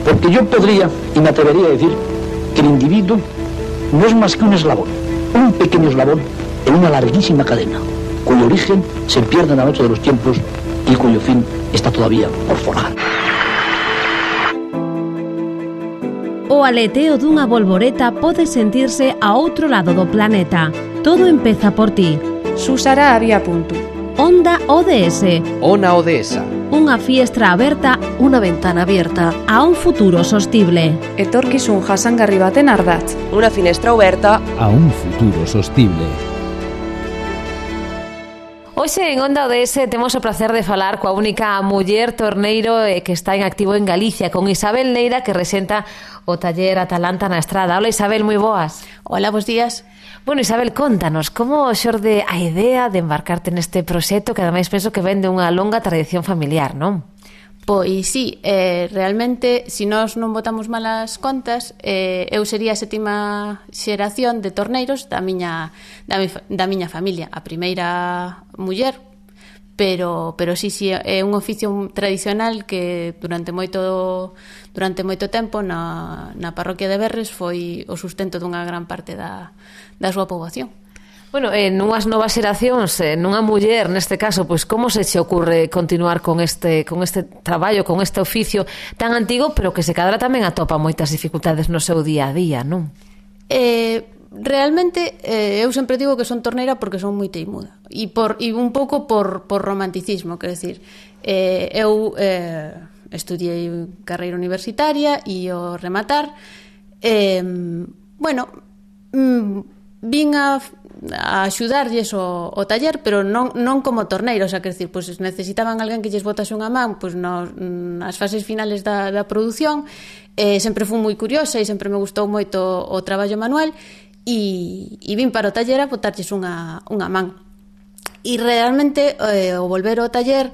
Porque yo podría, y me atrevería a decir, que el individuo no es más que un eslabón, un pequeño eslabón en una larguísima cadena, cuyo origen se pierde en la noche de los tiempos y cuyo fin está todavía por forjar. O aleteo dunha bolboreta pode sentirse a outro lado do planeta. Todo empeza por ti. Susara había punto. Onda ODS. Ona Odesa. Unha fiestra aberta, unha ventana abierta a un futuro sostible. Etorkizun jasangarri baten ardatz. Unha finestra aberta a un futuro sostible. Hoxe en Onda ODS temos o placer de falar coa única muller torneiro que está en activo en Galicia, con Isabel Neira, que resenta o taller Atalanta na Estrada. Hola Isabel, moi boas. Hola, bons días. Bueno, Isabel, contanos, como xorde a idea de embarcarte neste proxecto que ademais penso que ven de unha longa tradición familiar, non? Pois sí, realmente, se nós non botamos malas contas, eu sería a sétima xeración de torneiros da miña familia, a primeira muller, pero sí, é un oficio tradicional que durante moito tempo na parroquia de Berres foi o sustento dunha gran parte da súa poboación. Bueno, nunhas novas xeracións, nunha muller, neste caso, pois como se che ocurre continuar con este traballo, con este oficio tan antigo, pero que se cadra tamén atopa moitas dificultades no seu día a día, non? Realmente, eu sempre digo que son torneira porque son moi teimuda e un pouco por romanticismo, quero dicir, eu estudiei carreira universitaria e ao rematar, vin a axudarlles o taller, pero non como torneiro, o sea, quer dicir, pois necesitaban alguén que lles botase unha man pois nas fases finales da produción. Sempre fui moi curiosa e sempre me gustou moito o traballo manual e vin para o taller a botarlles unha man. E realmente o volver ao taller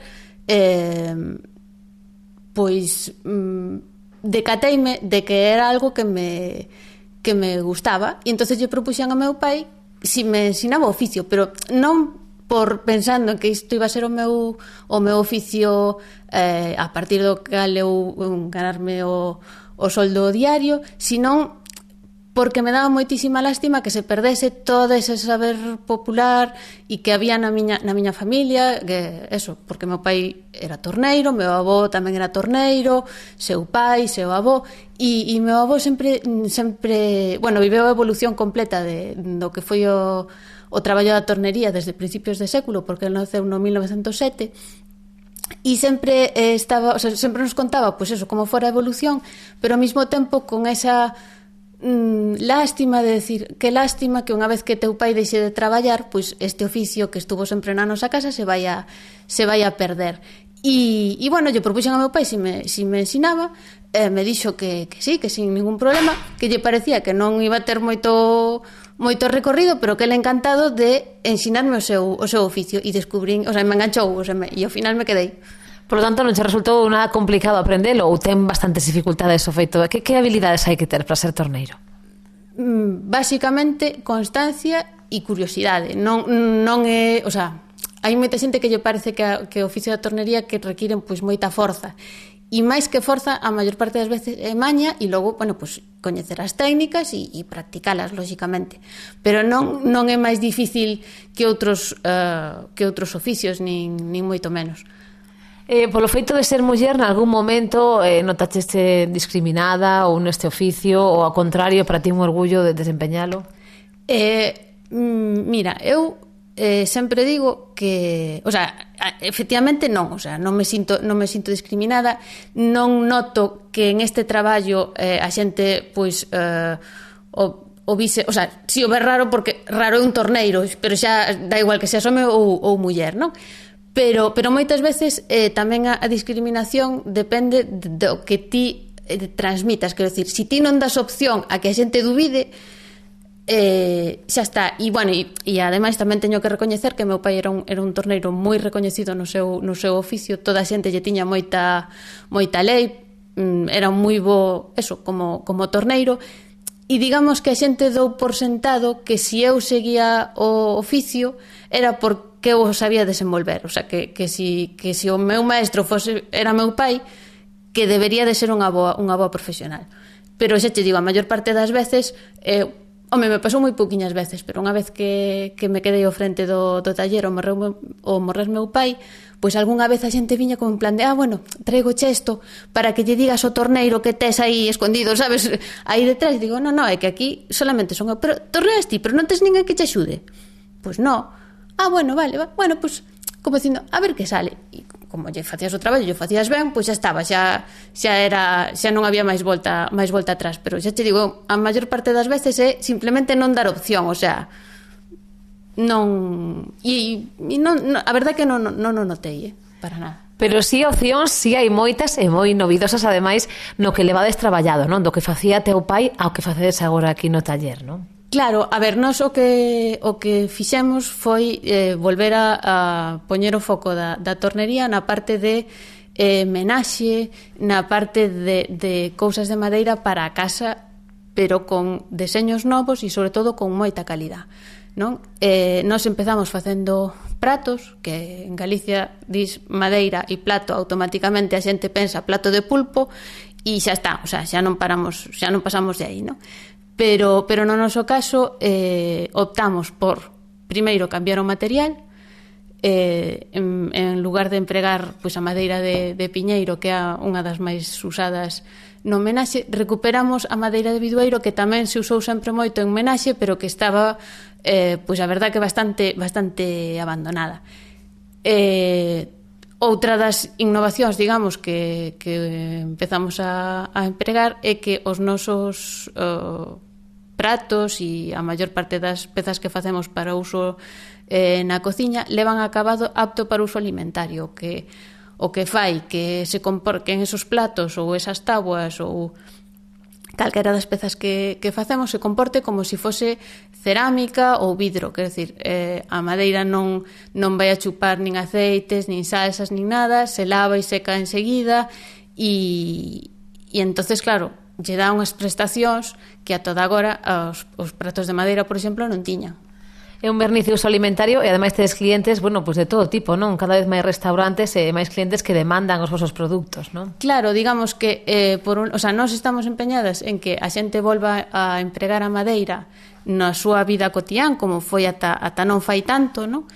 decateime de que era algo que me gustaba, e entonces lle propuxen a meu pai si me ensinaba o oficio, pero non por pensando que isto iba a ser o meu oficio a partir do cal eu ganarme o soldo diario, senón porque me daba moitísima lástima que se perdese todo ese saber popular e que había na miña familia, que eso, porque meu pai era torneiro, meu avó tamén era torneiro, seu pai, seu avó, e meu avó sempre, viveu a evolución completa do que foi o traballo da tornería desde principios de século, porque ele naceu no 1907, e sempre sempre nos contaba, pois eso, como fora a evolución, pero ao mesmo tempo con esa lástima de decir, que lástima que unha vez que teu pai deixe de traballar, pois este oficio que estuvo sempre na nosa casa se vai a perder. E bueno, yo propuxen a meu pai si me ensinaba, me dixo que sí, que sin ningún problema, que lle parecía que non iba a ter moito recorrido, pero que ele encantado de ensinarme o seu oficio, e descubrín, o sea, me enganchou, e ao final me quedei. Por lo tanto, non che resultou nada complicado aprendelo ou ten bastantes dificultades o feito? Que habilidades hai que ter para ser torneiro? Básicamente, constancia e curiosidade. Non é, o sea, hai moita xente que lle parece que o oficio da tornería que requiren pois moita forza. E máis que forza, a maior parte das veces é maña e logo, pois coñecer as técnicas e practicalas, lóxicamente. Pero non é máis difícil que outros oficios, nin moito menos. Polo feito de ser muller, nalgún momento notaste discriminada ou neste oficio, ou ao contrario, para ti un orgullo de desempeñalo? Mira, eu sempre digo que, o sea, efectivamente non, o sea, non me sinto discriminada, non noto que en este traballo a xente, pois, o vise, o sea, si o ve raro, porque raro é un torneiro, pero xa dá igual que seas home ou muller, non? Pero moitas veces tamén a discriminación depende do que ti transmitas, quero dicir, se ti non das opción a que a xente dubide, xa está. E bueno, e ademais tamén teño que recoñecer que meu pai era un torneiro moi recoñecido no seu oficio, toda a xente lle tiña moita lei, era moi bo eso, como torneiro, e digamos que a xente dou por sentado que se eu seguía o oficio era porque eu sabía desenvolver, o sea, que si o meu maestro era meu pai, que debería de ser unha boa profesional. Pero xa te digo, a maior parte das veces me pasou moi pouquiñas veces, pero unha vez que me quedei ao frente do taller o morrer meu pai, pois algunha vez a xente viña como en plan de bueno, traigo isto para que lle digas ao torneiro que tes aí escondido, sabes, aí detrás. Digo, no, é que aquí solamente son eu. Pero torneas ti, pero non tes ninguén que te axude? Pois no. Bueno, vale, bueno, pois como dicindo, a ver que sale. E como lle facías o traballo, lle facías ben, pois xa estaba, xa non había máis volta atrás. Pero xa te digo, a maior parte das veces é simplemente non dar opción, o sea, non, e non, a verdade é que non notei, para nada. Pero si opcións, si hai moitas e moi novidosas, ademais, no que levades traballado, non? Do que facía teu pai ao que facedes agora aquí no taller, non? Claro, a ver, nós o que fixemos foi volver a poñer o foco da tornería na parte de menaxe, na parte de cousas de madeira para a casa, pero con deseños novos e sobre todo con moita calidad, non? Nós empezamos facendo pratos, que en Galicia dis madeira e plato, automáticamente a xente pensa plato de pulpo e xa está, o sea, xa non pasamos de aí, non? Pero no noso caso optamos por primeiro cambiar o material, en lugar de empregar pois a madeira de piñeiro, que é unha das máis usadas no menaxe, recuperamos a madeira de bidueiro, que tamén se usou sempre moito en menaxe, pero que estaba pois a verdade que bastante abandonada. Outra das innovacións, digamos, que empezamos a empregar é que os nosos pratos e a maior parte das pezas que facemos para uso na cociña levan acabado apto para uso alimentario, o que fai que se comporten esos platos ou esas tabuas ou calquera das pezas que facemos se comporte como se fose cerámica ou vidro, quer decir, a madeira non vai a chupar nin aceites, nin salsas, nin nada, se lava e seca enseguida e entonces, claro, lle dá unhas prestacións que a toda agora os pratos de madeira, por exemplo, non tiñan. É un verniz de uso alimentario e ademais tedes clientes, bueno, pues de todo tipo, non? Cada vez máis restaurantes e máis clientes que demandan os vosos produtos, non? Claro, digamos que nós estamos empeñadas en que a xente volva a empregar a madeira na súa vida cotián, como foi ata non fai tanto, non?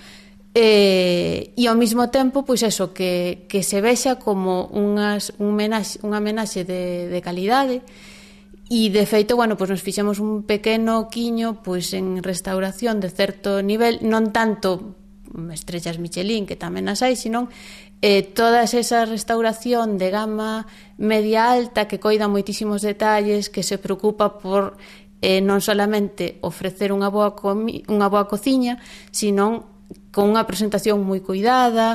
E ao mesmo tempo, pois eso, que se vexa como unha menaxe de calidade. E, de feito, bueno, pois nos fixemos un pequeno quiño pois en restauración de certo nivel, non tanto estrellas Michelin, que tamén as hai, sino todas esa restauración de gama media alta que coida moitísimos detalles, que se preocupa por non solamente ofrecer unha boa cociña, sino con unha presentación moi cuidada,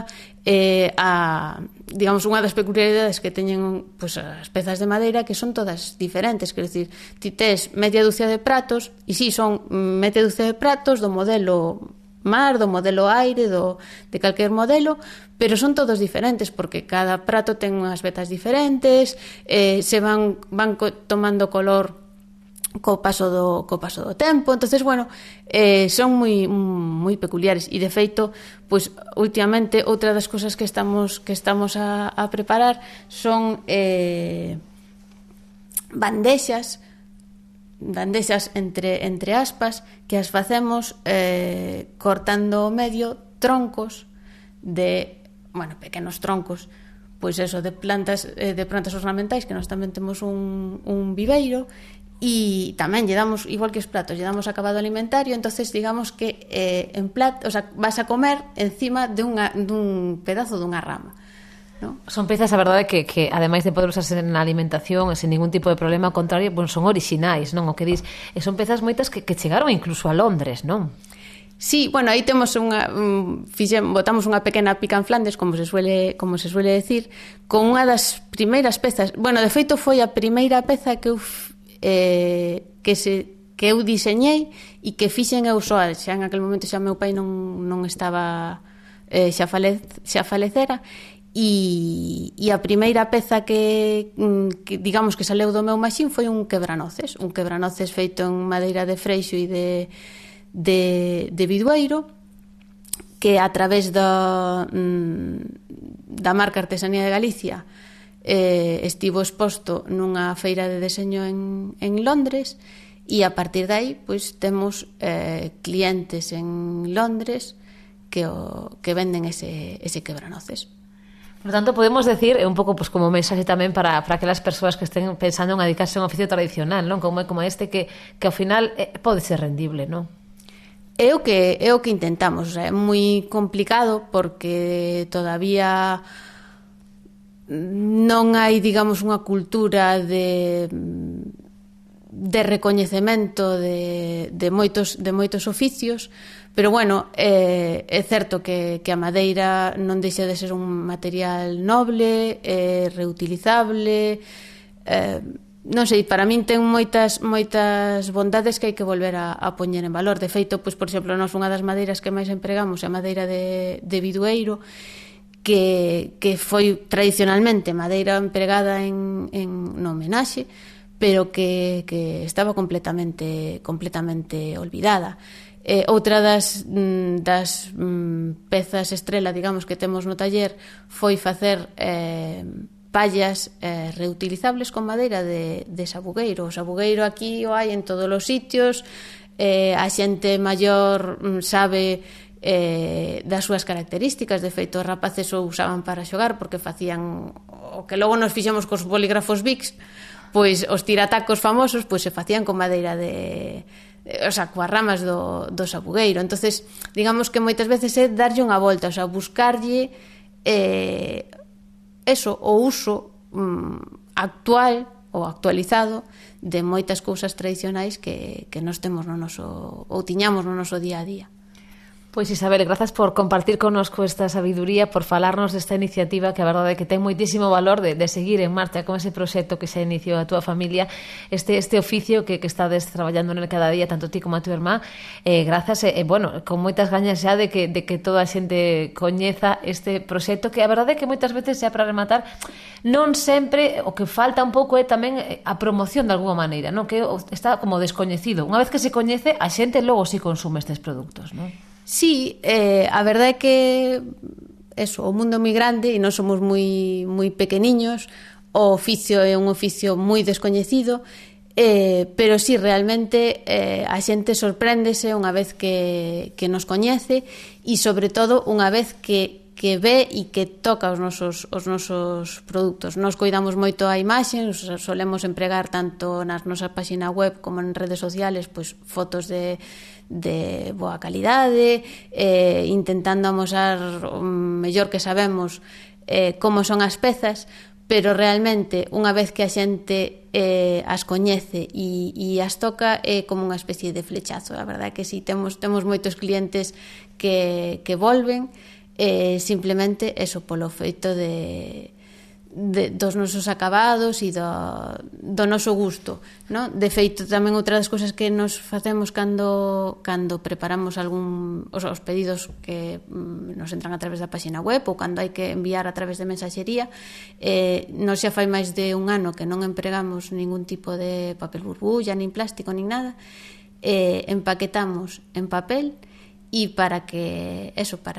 digamos, unha das peculiaridades que teñen pois, as pezas de madeira, que son todas diferentes, quer decir, ti tes media dúcia de pratos, e si son media dúcia de pratos do modelo mar, do modelo aire, de calquer modelo, pero son todos diferentes, porque cada prato ten unhas vetas diferentes, se van tomando color co paso do tempo. Entonces, bueno, son moi peculiares e, de feito, pois últimamente outra das cousas que estamos a preparar son bandexas entre aspas, que as facemos cortando ao medio troncos de, bueno, pequenos troncos, pois eso, de plantas ornamentais, que nós tamén temos un viveiro. E tamén lle damos, igual que os platos, lle damos acabado alimentario. Entonces, digamos que en plato, o sea, vas a comer encima dun pedazo dunha rama, ¿no? Son pezas, a verdade, que ademais de poder usarse na alimentación sen ningún tipo de problema, ao contrario, bueno, son orixinais, non? O que dis, e son pezas moitas que chegaron incluso a Londres, non? Sí, bueno, aí temos botamos unha pequena pica en Flandes, como se suele decir, con unha das primeiras pezas. Bueno, de feito foi a primeira peza que eu diseñei e que fixen eu soa. Xa en aquel momento xa meu pai non estaba, xa falecera, e a primeira peza que digamos que saleu do meu maxín foi un quebranoces feito en madeira de freixo e de bidueiro, que a través da marca Artesanía de Galicia estivo exposto nunha feira de deseño en Londres, e a partir de aí pois temos clientes en Londres que venden ese quebranoces. Por tanto, podemos decir, un pouco pues, como mensaxe tamén para aquelas persoas que estén pensando en dedicarse a un oficio tradicional, non? Como este que ao final pode ser rendible, non? É o que intentamos, o sea, é moi complicado porque todavía non hai, digamos, unha cultura de recoñecemento de moitos oficios, pero bueno, é certo que a madeira non deixa de ser un material noble, reutilizable, non sei, para min ten moitas bondades que hai que volver a poñer en valor. De feito, pois, por exemplo, nós unha das madeiras que máis empregamos é a madeira de bidueiro, que foi tradicionalmente madeira empregada no homenaxe, pero que estaba completamente olvidada. Outra das pezas estrela, digamos, que temos no taller foi facer pallas reutilizables con madeira de sabugueiro. O sabugueiro aquí o hai en todos os sitios, a xente maior sabe das súas características. De feito, os rapaces o usaban para xogar porque facían o que logo nos fixemos cos bolígrafos Bics, pois os tiratacos famosos pois se facían con madeira o sea, coas ramas do sabugueiro. Entonces, digamos que moitas veces é darlle unha volta, o sea, buscarlle o uso actual ou actualizado de moitas cousas tradicionais que nós temos no noso, ou tiñamos no noso día a día. Pois Isabel, grazas por compartir connosco esta sabiduría, por falarnos desta iniciativa que a verdade é que ten moitísimo valor de seguir en marcha con ese proxecto que xa iniciou a túa familia, este oficio que estades traballando nel cada día, tanto ti como a túa irmá. Grazas, bueno, con moitas gañas xa de que toda a xente coñeza este proxecto, que a verdade é que moitas veces, xa para rematar, non sempre o que falta un pouco é tamén a promoción de alguma maneira, non? Que está como descoñecido. Unha vez que se coñece, a xente logo si consume estes produtos, non? Sí, a verdade é que o mundo é moi grande e nós somos moi pequeniños, o oficio é un oficio moi descoñecido, pero sí, realmente a xente sorpréndese unha vez que nos coñece e, sobre todo, unha vez que ve e que toca os nosos produtos. Nós cuidamos moito a imaxe, solemos empregar tanto nas nosas páxinas web como en redes sociales pois fotos de boa calidade, intentando amosar o mellor que sabemos como son as pezas, pero realmente unha vez que a xente as coñece e as toca é como unha especie de flechazo. A verdade é que si temos moitos clientes que volven simplemente polo feito dos nosos acabados e do noso gusto, non? De feito, tamén outra das cousas que nos facemos cando preparamos os pedidos que nos entran a través da páxina web ou cando hai que enviar a través de mensaxería, nos xa fai máis de un ano que non empregamos ningún tipo de papel burbulla, nin plástico, nin nada, empaquetamos en papel, e para que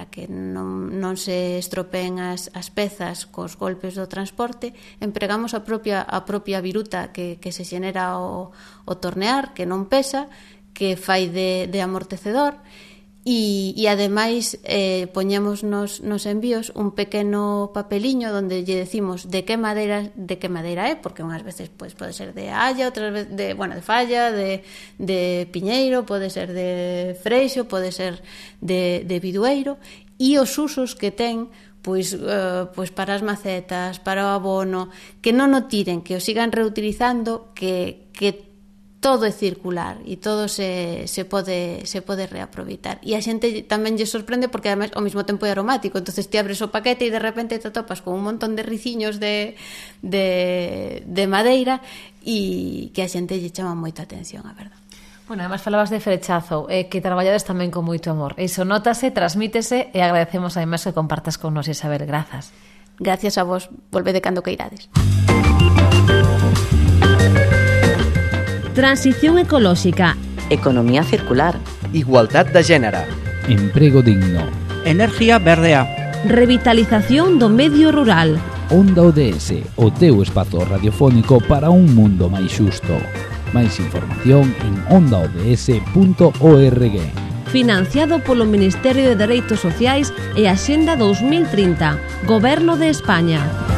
non se estropeen as pezas cos golpes do transporte, empregamos a propia viruta que se xenera o tornear, que non pesa, que fai de amortecedor, e ademais poñemos nos envíos un pequeno papeliño onde lle decimos de que madeira é, porque unhas veces pode ser de halla, outras veces de falla, de piñeiro, pode ser de freixo, pode ser de bidueiro, e os usos que ten pois para as macetas, para o abono, que non o tiren, que o sigan reutilizando, que todo é circular e todo se pode reaproveitar. E a xente tamén lle sorprende porque además ao mesmo tempo é aromático, entonces ti abres o paquete e de repente te topas con un montón de riciños de madeira e que a xente lle chama moita atención, a verdade. Bueno, además falabas de frechazo, que traballades tamén con moito amor. Iso notase, transmítese e agradecemos además que compartas con nos, Isabel. Grazas. Gracias a vos. Volvede cando queirades. Transición ecolóxica. Economía circular. Igualdad de género. Emprego digno. Energía verdea. Revitalización do medio rural. Onda ODS, o teu espazo radiofónico para un mundo máis xusto. Máis información en ondaods.org. Financiado polo Ministerio de Dereitos Sociais e Axenda 2030, Goberno de España.